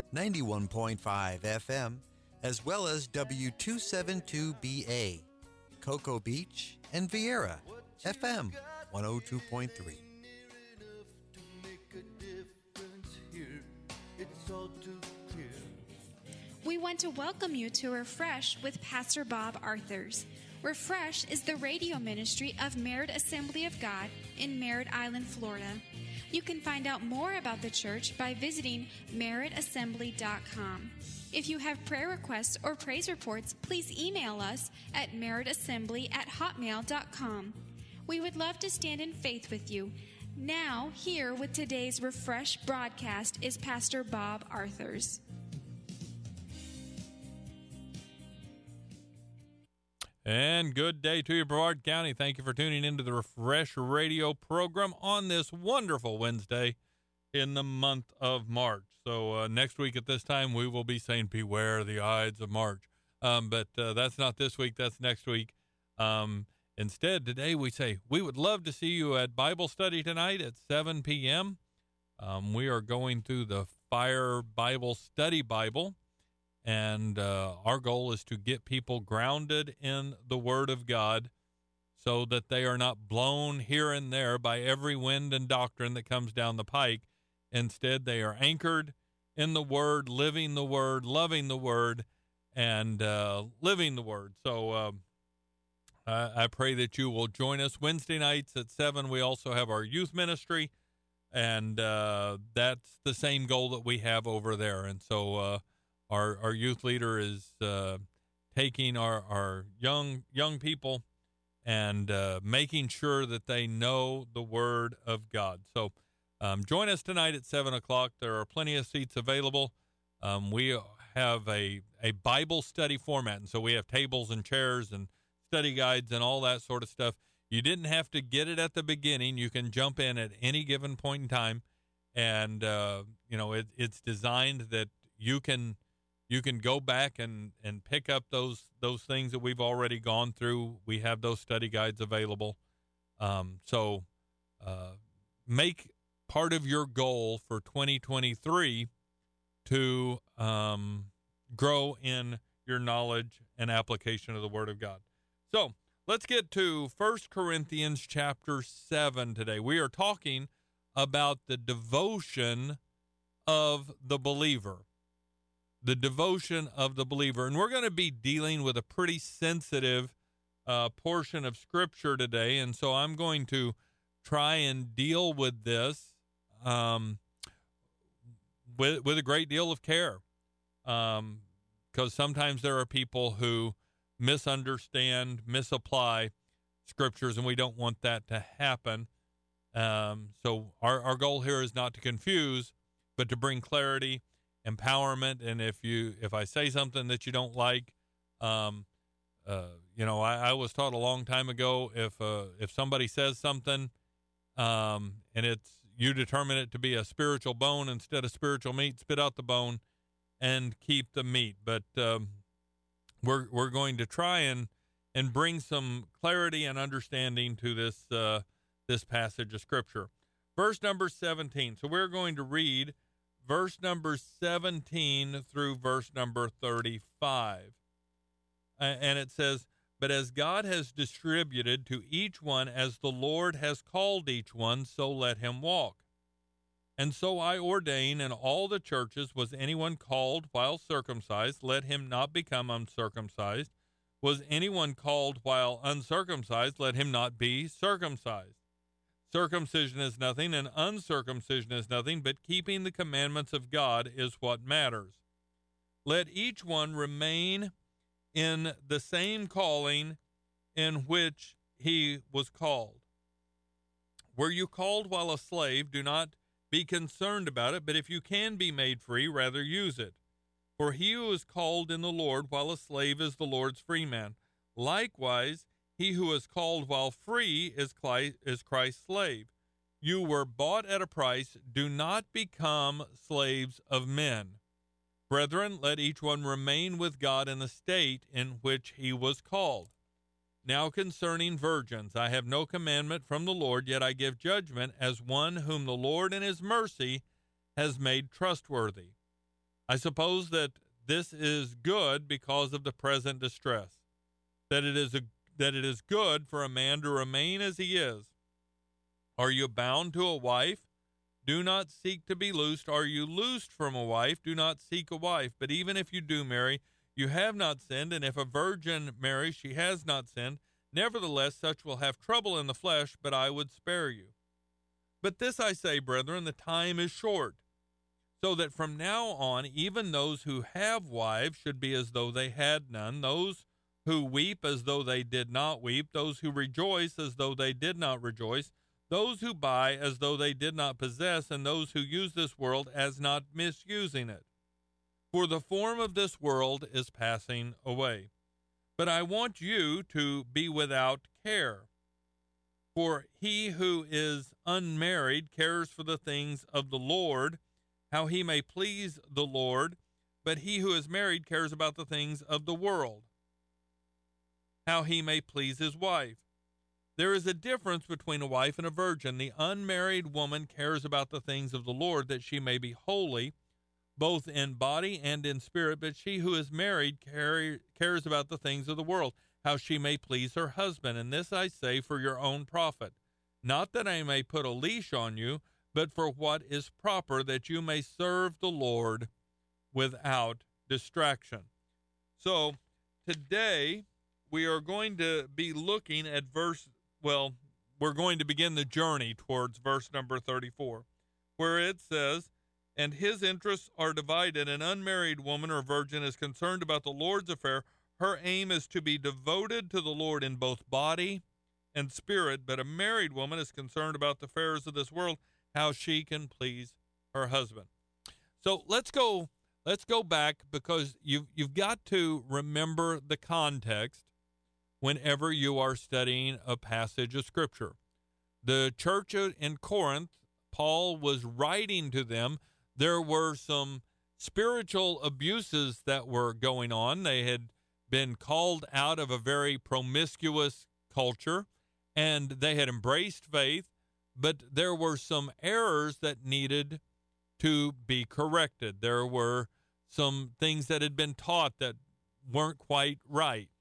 91.5 FM, as well as W272BA, Cocoa Beach, and Vieira, FM 102.3. We want to welcome you to Refresh with Pastor Bob Arthurs. Refresh is the radio ministry of Merritt Assembly of God in Merritt Island, Florida. You can find out more about the church by visiting merrittassembly.com. If you have prayer requests or praise reports, please email us at merrittassembly@hotmail.com. We would love to stand in faith with you. Now, here with today's Refresh broadcast is Pastor Bob Arthurs. And good day to you, Brevard County. Thank you for tuning into the Refresh Radio program on this wonderful Wednesday in the month of March. So next week at this time, we will be saying, beware the Ides of March. But that's not this week. That's next week. Instead, today we say, we would love to see you at Bible study tonight at 7 p.m. We are going through the Fire Bible Study Bible. And our goal is to get people grounded in the Word of God so that they are not blown here and there by every wind and doctrine that comes down the pike. Instead, they are anchored in the Word, living the Word, loving the Word, and living the Word. So I pray that you will join us Wednesday nights at 7. We also have our youth ministry, and that's the same goal that we have over there. And so Our youth leader is taking our young people and making sure that they know the Word of God. So join us tonight at 7 o'clock. There are plenty of seats available. We have a Bible study format, and so we have tables and chairs and study guides and all that sort of stuff. You didn't have to get it at the beginning. You can jump in at any given point in time, and it's designed that you can go back and pick up those things that we've already gone through. We have those study guides available. So make part of your goal for 2023 to grow in your knowledge and application of the Word of God. So let's get to 1 Corinthians chapter 7 today. We are talking about the devotion of the believer. The devotion of the believer. And we're going to be dealing with a pretty sensitive portion of Scripture today. And so I'm going to try and deal with this with a great deal of care. Because sometimes there are people who misunderstand, misapply Scriptures, and we don't want that to happen. So our goal here is not to confuse, but to bring clarity, empowerment. And if I say something that you don't like, I was taught a long time ago, if somebody says something and you determine it to be a spiritual bone instead of spiritual meat, spit out the bone and keep the meat. But we're going to try and bring some clarity and understanding to this passage of Scripture. Verse number 17. So we're going to read verse number 17 through verse number 35. And it says, "But as God has distributed to each one as the Lord has called each one, so let him walk. And so I ordain in all the churches, was anyone called while circumcised, let him not become uncircumcised. Was anyone called while uncircumcised, let him not be circumcised. Circumcision is nothing, and uncircumcision is nothing, but keeping the commandments of God is what matters. Let each one remain in the same calling in which he was called. Were you called while a slave? Do not be concerned about it, but if you can be made free, rather use it. For he who is called in the Lord while a slave is the Lord's free man. Likewise, he who is called while free is Christ's slave. You were bought at a price. Do not become slaves of men. Brethren, let each one remain with God in the state in which he was called. Now concerning virgins, I have no commandment from the Lord, yet I give judgment as one whom the Lord in his mercy has made trustworthy. I suppose that this is good because of the present distress, that it is good for a man to remain as he is. Are you bound to a wife? Do not seek to be loosed. Are you loosed from a wife? Do not seek a wife. But even if you do marry, you have not sinned, and if a virgin marries, she has not sinned. Nevertheless, such will have trouble in the flesh, but I would spare you. But this I say, brethren, the time is short, so that from now on, even those who have wives should be as though they had none, those who weep as though they did not weep, those who rejoice as though they did not rejoice, those who buy as though they did not possess, and those who use this world as not misusing it. For the form of this world is passing away. But I want you to be without care. For he who is unmarried cares for the things of the Lord, how he may please the Lord, but he who is married cares about the things of the world, how he may please his wife. There is a difference between a wife and a virgin. The unmarried woman cares about the things of the Lord, that she may be holy, both in body and in spirit, but she who is married cares about the things of the world, how she may please her husband. And this I say for your own profit, not that I may put a leash on you, but for what is proper, that you may serve the Lord without distraction. So today we are going to be looking at we're going to begin the journey towards verse number 34, where it says, and his interests are divided. An unmarried woman or virgin is concerned about the Lord's affair. Her aim is to be devoted to the Lord in both body and spirit, but a married woman is concerned about the affairs of this world, how she can please her husband. So let's go back, because you've got to remember the context whenever you are studying a passage of Scripture. The church in Corinth, Paul was writing to them. There were some spiritual abuses that were going on. They had been called out of a very promiscuous culture, and they had embraced faith, but there were some errors that needed to be corrected. There were some things that had been taught that weren't quite right.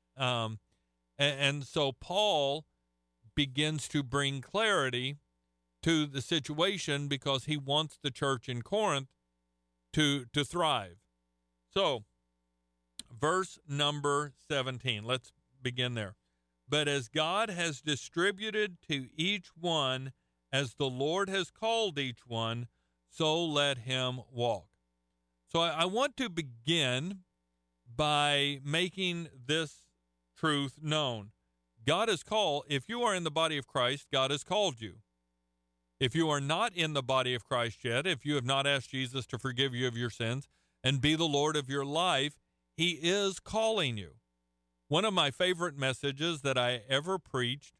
And so Paul begins to bring clarity to the situation, because he wants the church in Corinth to thrive. So, verse number 17, let's begin there. But as God has distributed to each one, as the Lord has called each one, so let him walk. So I want to begin by making this truth known. God has called, if you are in the body of Christ, God has called you. If you are not in the body of Christ yet, if you have not asked Jesus to forgive you of your sins and be the Lord of your life, he is calling you. One of my favorite messages that I ever preached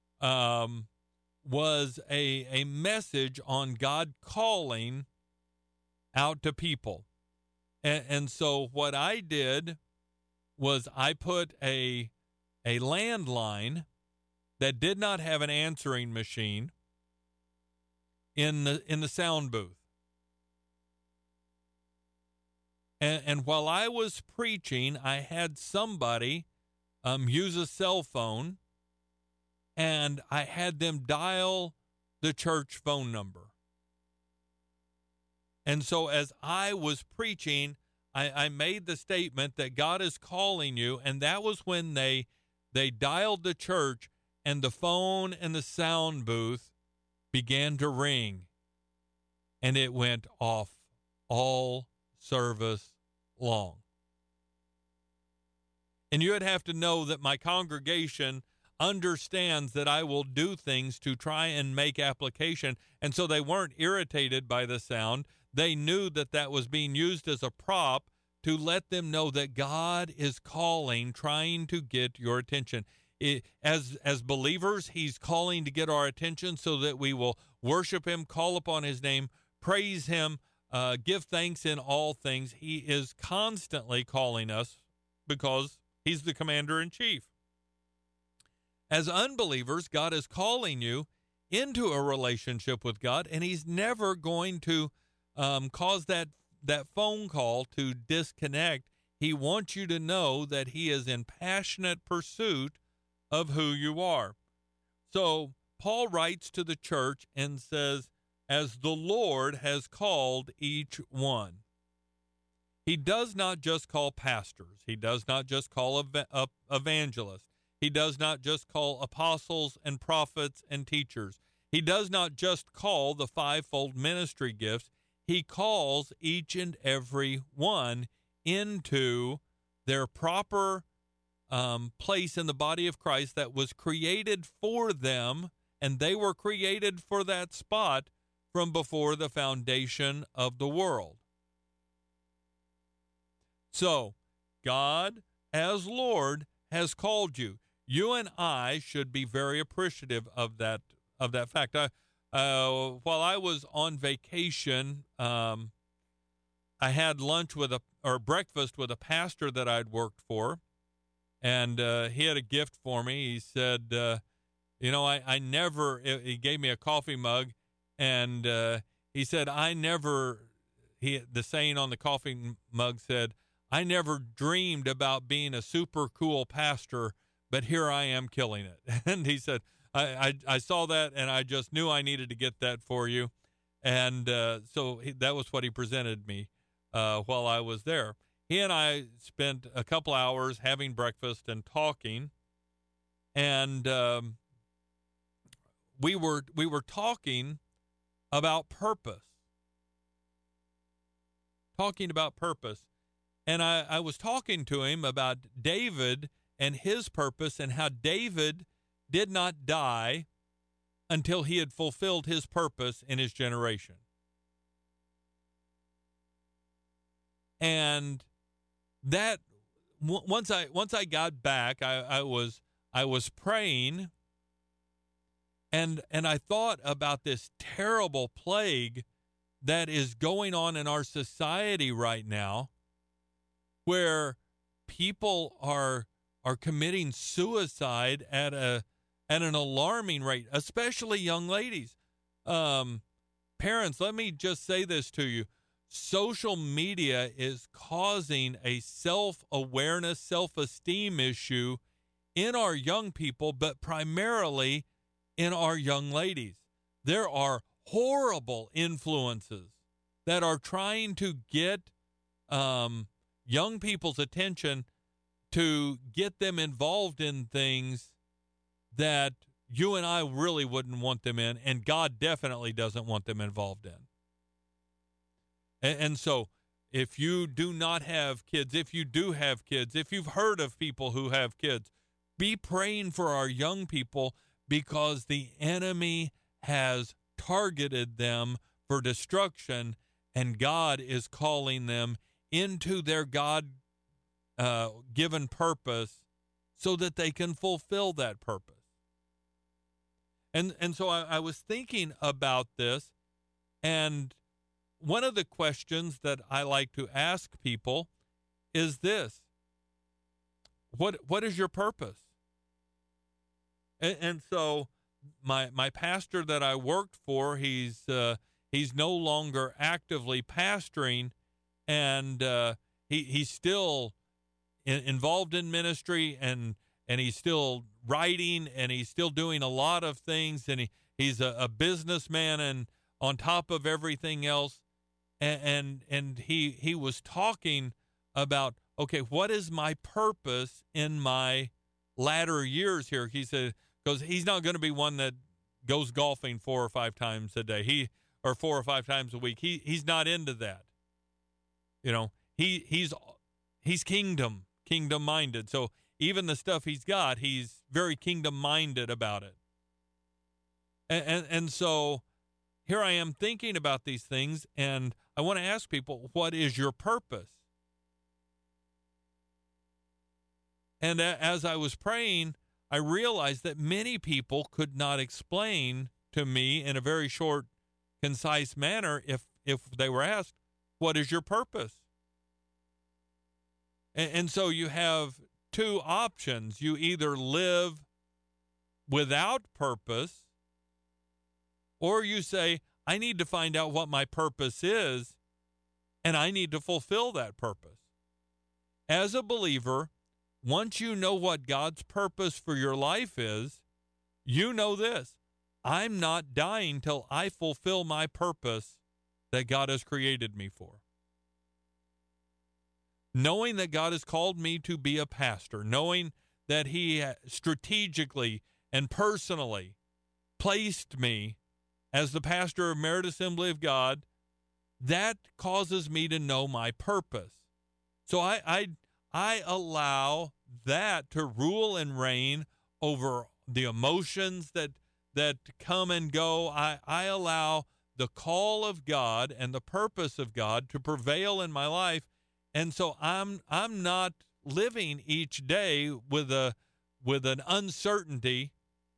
was a message on God calling out to people. And so what I did was I put a landline that did not have an answering machine in the sound booth. And while I was preaching, I had somebody use a cell phone, and I had them dial the church phone number. And so as I was preaching, I made the statement that God is calling you, and that was when they dialed the church, and the phone and the sound booth began to ring, and it went off all service long. And you would have to know that my congregation understands that I will do things to try and make application, and so they weren't irritated by the sound. They knew that that was being used as a prop to let them know that God is calling, trying to get your attention. As believers, he's calling to get our attention so that we will worship him, call upon his name, praise him, give thanks in all things. He is constantly calling us because he's the commander-in-chief. As unbelievers, God is calling you into a relationship with God, and he's never going to cause that that phone call to disconnect. He wants you to know that he is in passionate pursuit of who you are. So Paul writes to the church and says, as the Lord has called each one. He does not just call pastors. He does not just call evangelists. He does not just call apostles and prophets and teachers. He does not just call the fivefold ministry gifts. He calls each and every one into their proper place in the body of Christ that was created for them, and they were created for that spot from before the foundation of the world. So, God, as Lord, has called you. You and I should be very appreciative of that fact. While I was on vacation, I had breakfast with a pastor that I'd worked for, and he had a gift for me. He said, he gave me a coffee mug, and he said, the saying on the coffee mug said, I never dreamed about being a super cool pastor, but here I am killing it. And he said, I saw that, and I just knew I needed to get that for you. And that was what he presented me while I was there. He and I spent a couple hours having breakfast and talking, and we were talking about purpose. And I was talking to him about David and his purpose and how David did not die until he had fulfilled his purpose in his generation. And that once I got back, I was praying, and I thought about this terrible plague that is going on in our society right now, where people are committing suicide at an alarming rate, especially young ladies. Parents, let me just say this to you. Social media is causing a self-awareness, self-esteem issue in our young people, but primarily in our young ladies. There are horrible influences that are trying to get young people's attention to get them involved in things that you and I really wouldn't want them in, and God definitely doesn't want them involved in. And so if you do not have kids, if you do have kids, if you've heard of people who have kids, be praying for our young people, because the enemy has targeted them for destruction, and God is calling them into their God-given purpose so that they can fulfill that purpose. And so I was thinking about this, and one of the questions that I like to ask people is this: what is your purpose? And so my pastor that I worked for, he's no longer actively pastoring, and he's still involved in ministry, and he's still writing, and he's still doing a lot of things, and he's a businessman, and on top of everything else. And he was talking about, okay, what is my purpose in my latter years here? He said, because he's not going to be one that goes golfing 4 or 5 times a day, or 4 or 5 times a week. He's not into that. You know, he's kingdom minded. So even the stuff he's got, he's very kingdom minded about it. And so here I am thinking about these things, and I want to ask people, what is your purpose? And as I was praying, I realized that many people could not explain to me in a very short, concise manner if they were asked, what is your purpose? And so you have 2 options. You either live without purpose, or you say, I need to find out what my purpose is, and I need to fulfill that purpose. As a believer, once you know what God's purpose for your life is, you know this: I'm not dying till I fulfill my purpose that God has created me for. Knowing that God has called me to be a pastor, knowing that he strategically and personally placed me as the pastor of Merit Assembly of God, that causes me to know my purpose. So I allow that to rule and reign over the emotions that come and go. I allow the call of God and the purpose of God to prevail in my life. And so I'm not living each day with an uncertainty.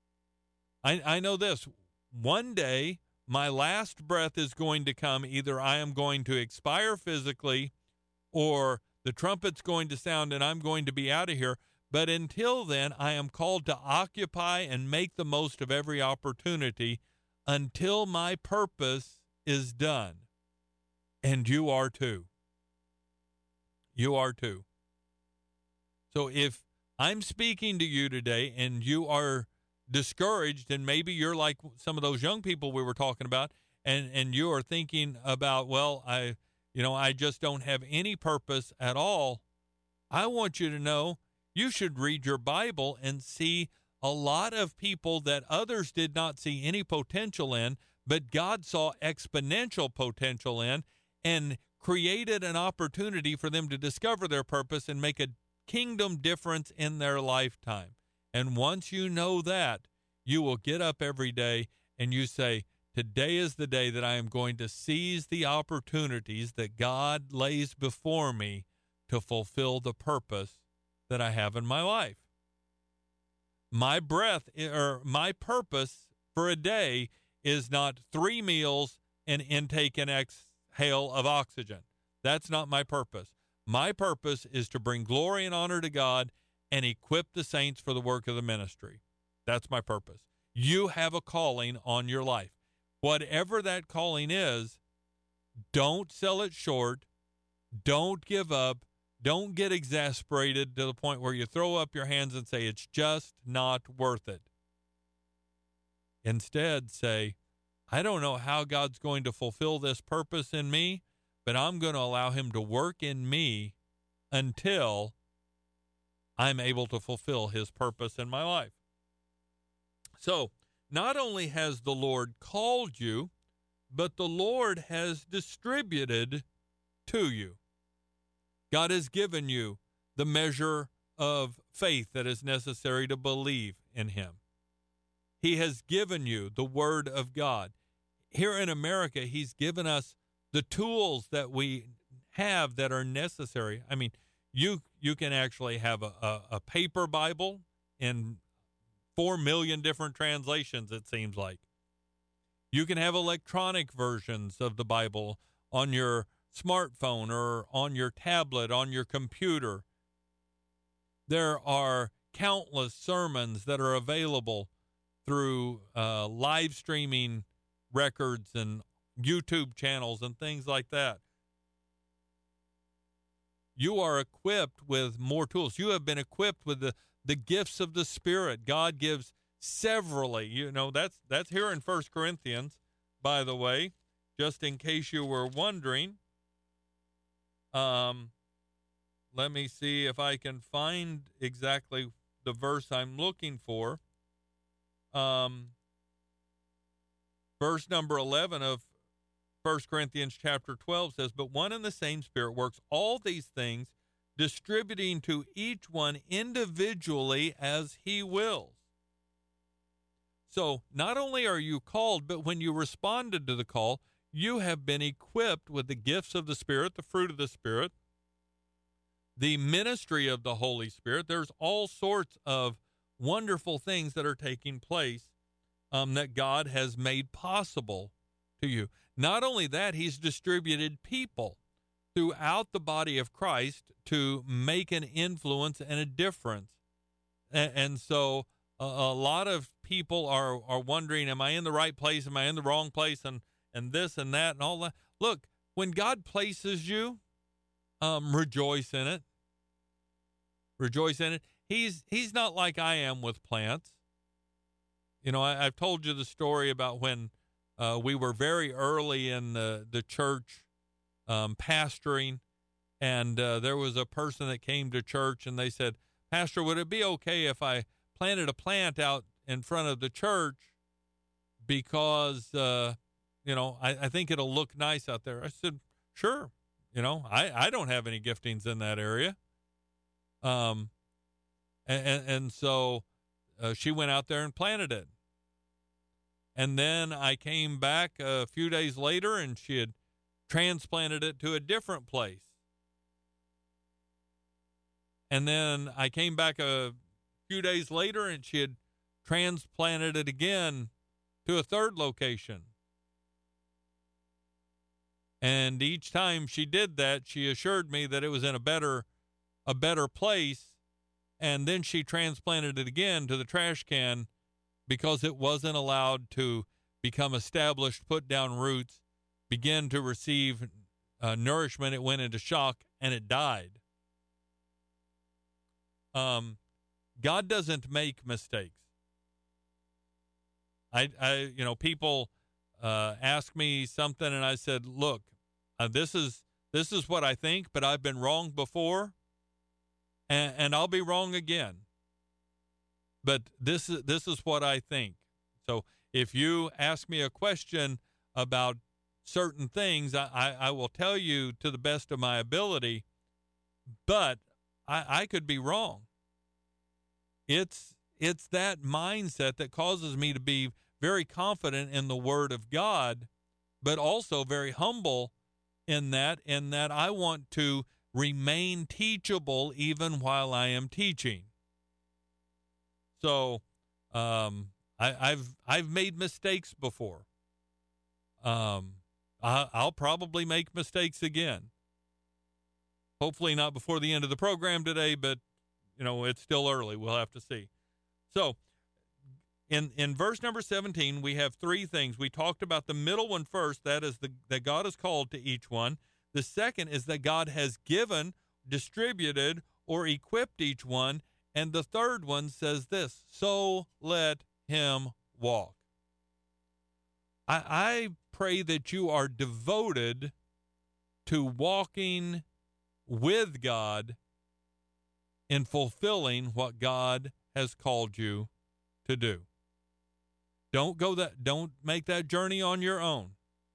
I know this: one day my last breath is going to come. Either I am going to expire physically, or the trumpet's going to sound and I'm going to be out of here. But until then, I am called to occupy and make the most of every opportunity until my purpose is done. And you are too. You are too. So if I'm speaking to you today and you are discouraged, and maybe you're like some of those young people we were talking about, and you are thinking about, well, I just don't have any purpose at all, I want you to know you should read your Bible and see a lot of people that others did not see any potential in, but God saw exponential potential in and created an opportunity for them to discover their purpose and make a kingdom difference in their lifetime. And once you know that, you will get up every day and you say, today is the day that I am going to seize the opportunities that God lays before me to fulfill the purpose that I have in my life. My breath, or my purpose for a day, is not 3 meals and intake and exhale of oxygen. That's not my purpose. My purpose is to bring glory and honor to God and equip the saints for the work of the ministry. That's my purpose. You have a calling on your life. Whatever that calling is, don't sell it short. Don't give up. Don't get exasperated to the point where you throw up your hands and say, it's just not worth it. Instead, say, I don't know how God's going to fulfill this purpose in me, but I'm going to allow him to work in me until I'm able to fulfill his purpose in my life. So, not only has the Lord called you, but the Lord has distributed to you. God has given you the measure of faith that is necessary to believe in him. He has given you the Word of God. Here in America, he's given us the tools that we have that are necessary. I mean, you can actually have a paper Bible in 4 million different translations, it seems like. You can have electronic versions of the Bible on your smartphone or on your tablet, on your computer. There are countless sermons that are available through live streaming records and YouTube channels and things like that. You are equipped with more tools. You have been equipped with the gifts of the Spirit. God gives severally. You know, that's here in 1 Corinthians, by the way, just in case you were wondering. Let me see if I can find exactly the verse I'm looking for. Verse number 11 of 1 Corinthians chapter 12 says, but one and the same Spirit works all these things, distributing to each one individually as he wills. So not only are you called, but when you responded to the call, you have been equipped with the gifts of the Spirit, the fruit of the Spirit, the ministry of the Holy Spirit. There's all sorts of wonderful things that are taking place that God has made possible to you. Not only that, he's distributed people throughout the body of Christ to make an influence and a difference. And so a lot of people are wondering, am I in the right place? Am I in the wrong place? And this and that and all that. Look, when God places you, rejoice in it. Rejoice in it. He's not like I am with plants. You know, I've told you the story about when we were very early in the church pastoring, and there was a person that came to church, and they said, Pastor, would it be okay if I planted a plant out in front of the church because, I think it'll look nice out there? I said, sure. You know, I don't have any giftings in that area. And so she went out there and planted it. And then I came back a few days later, and she had transplanted it to a different place. And then I came back a few days later, and she had transplanted it again to a third location. And each time she did that, she assured me that it was in a better place. And then she transplanted it again to the trash can because it wasn't allowed to become established, put down roots, begin to receive nourishment. It went into shock and it died. God doesn't make mistakes. People ask me something, and I said, look, this is what I think, but I've been wrong before, and I'll be wrong again. But this is what I think. So if you ask me a question about certain things, I will tell you to the best of my ability, but I could be wrong. It's that mindset that causes me to be very confident in the Word of God, but also very humble in that I want to remain teachable even while I am teaching. So I've made mistakes before. I'll probably make mistakes again. Hopefully not before the end of the program today, but it's still early. We'll have to see. So in verse number 17, we have three things. We talked about the middle one first. That is that God has called to each one. The second is that God has given, distributed, or equipped each one. And the third one says this: so let him walk. I pray that you are devoted to walking with God in fulfilling what God has called you to do. Don't make that journey on your own.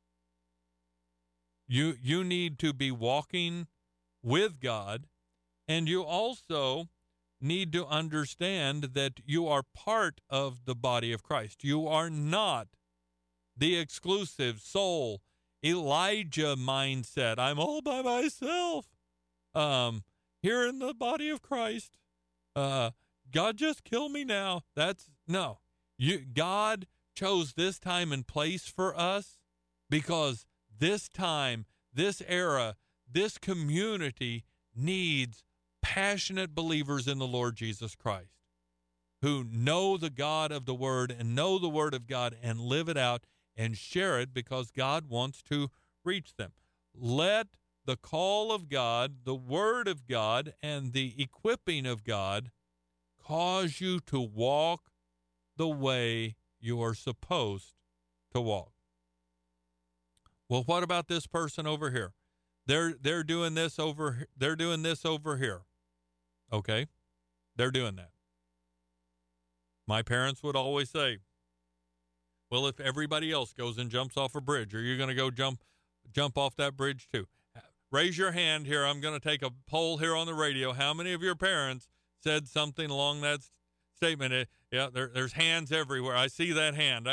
You need to be walking with God, and you also need to understand that you are part of the body of Christ. You are not the exclusive sole Elijah mindset. I'm all by myself. Here in the body of Christ. God, just kill me now. No. God chose this time and place for us because this time, this era, this community needs passionate believers in the Lord Jesus Christ who know the God of the Word and know the Word of God and live it out and share it because God wants to reach them. Let the call of God, the Word of God, and the equipping of God cause you to walk the way you are supposed to walk. Well, what about this person over here? They're doing this over here. Okay? They're doing that. My parents would always say, well, if everybody else goes and jumps off a bridge, are you going to go jump off that bridge too? Raise your hand here. I'm going to take a poll here on the radio. How many of your parents said something along that statement? Yeah, there's hands everywhere. I see that hand.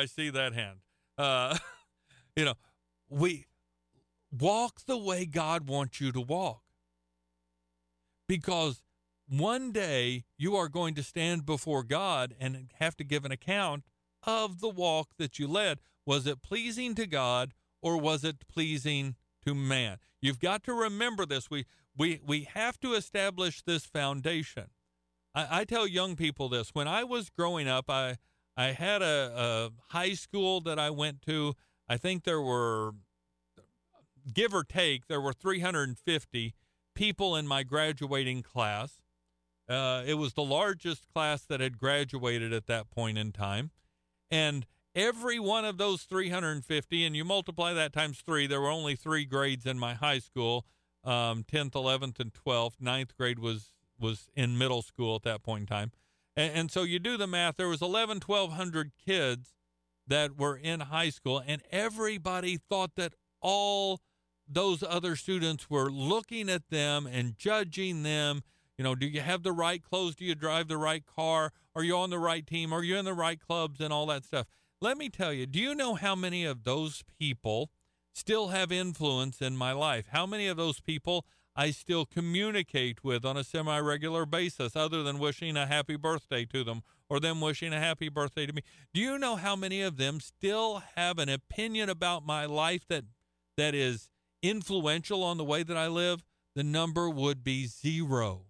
We walk the way God wants you to walk. Because one day you are going to stand before God and have to give an account of the walk that you led. Was it pleasing to God or was it pleasing to man? You've got to remember this. We have to establish this foundation. I tell young people this. When I was growing up, I had a high school that I went to. I think there were give or take, there were 350 people in my graduating class. It was the largest class that had graduated at that point in time. And every one of those 350, and you multiply that times 3, there were only 3 grades in my high school, 10th, 11th, and 12th. 9th grade was in middle school at that point in time. And so you do the math. There was 1,200 kids that were in high school, and everybody thought that all those other students were looking at them and judging them. You know, do you have the right clothes? Do you drive the right car? Are you on the right team? Are you in the right clubs and all that stuff? Let me tell you, do you know how many of those people still have influence in my life? How many of those people I still communicate with on a semi-regular basis, other than wishing a happy birthday to them or them wishing a happy birthday to me? Do you know how many of them still have an opinion about my life that is influential on the way that I live? The number would be 0.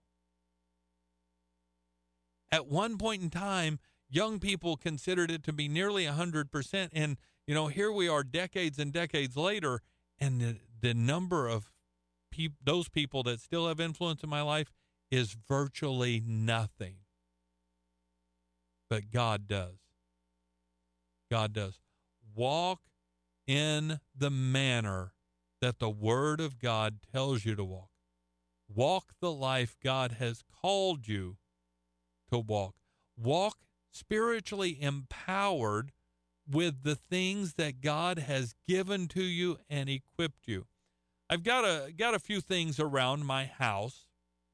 At one point in time, young people considered it to be nearly 100%. And, you know, here we are decades and decades later, and the number of those people that still have influence in my life is virtually nothing. But God does. God does. Walk in the manner that the Word of God tells you to walk. Walk the life God has called you to walk. Walk spiritually empowered with the things that God has given to you and equipped you. I've got a few things around my house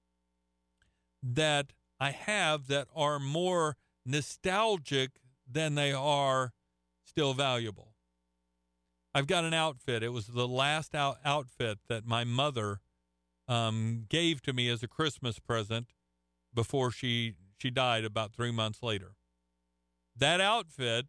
that I have that are more nostalgic than they are still valuable. I've got an outfit. It was the last outfit that my mother gave to me as a Christmas present before she died about 3 months later. That outfit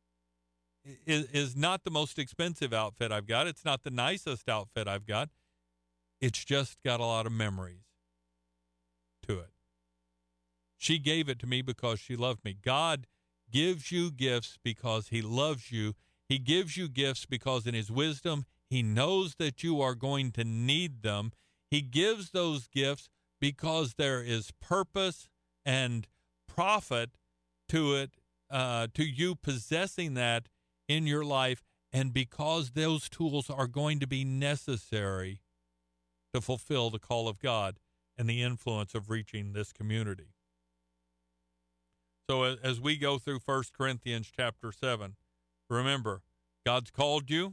is not the most expensive outfit I've got. It's not the nicest outfit I've got. It's just got a lot of memories to it. She gave it to me because she loved me. God gives you gifts because he loves you. He gives you gifts because in his wisdom, he knows that you are going to need them. He gives those gifts because there is purpose and profit to it, to you possessing that in your life, and because those tools are going to be necessary to fulfill the call of God and the influence of reaching this community. So as we go through 1 Corinthians chapter 7, remember, God's called you.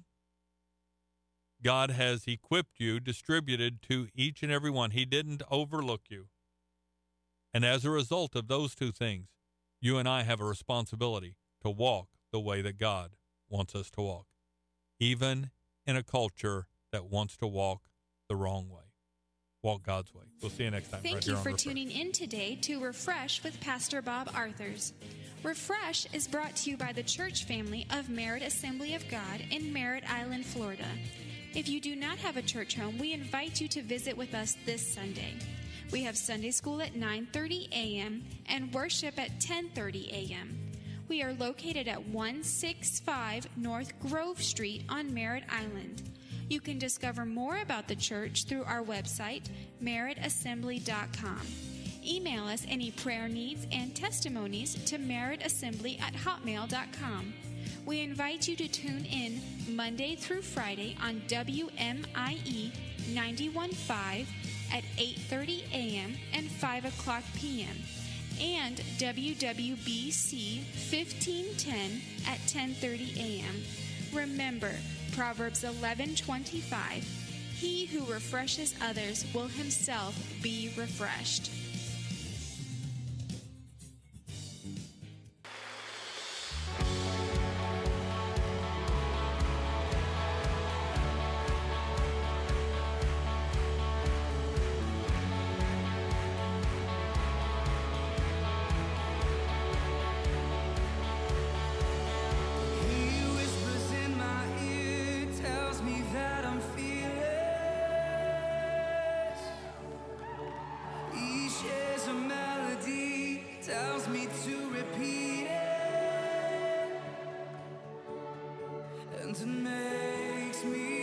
God has equipped you, distributed to each and every one. He didn't overlook you. And as a result of those two things, you and I have a responsibility to walk the way that God wants us to walk, even in a culture that wants to walk the wrong way. Walk God's way. We'll see you next time. Thank you for tuning in today to Refresh with Pastor Bob Arthurs. Refresh is brought to you by the church family of Merritt Assembly of God in Merritt Island, Florida. If you do not have a church home, we invite you to visit with us this Sunday. We have Sunday school at 9:30 a.m. and worship at 10:30 a.m. We are located at 165 North Grove Street on Merritt Island. You can discover more about the church through our website, merrittassembly.com. Email us any prayer needs and testimonies to merrittassembly@hotmail.com. We invite you to tune in Monday through Friday on WMIE 91.5 at 8:30 a.m. and 5 o'clock p.m. and WWBC 1510 at 10:30 a.m. Remember, Proverbs 11:25, he who refreshes others will himself be refreshed. And it makes me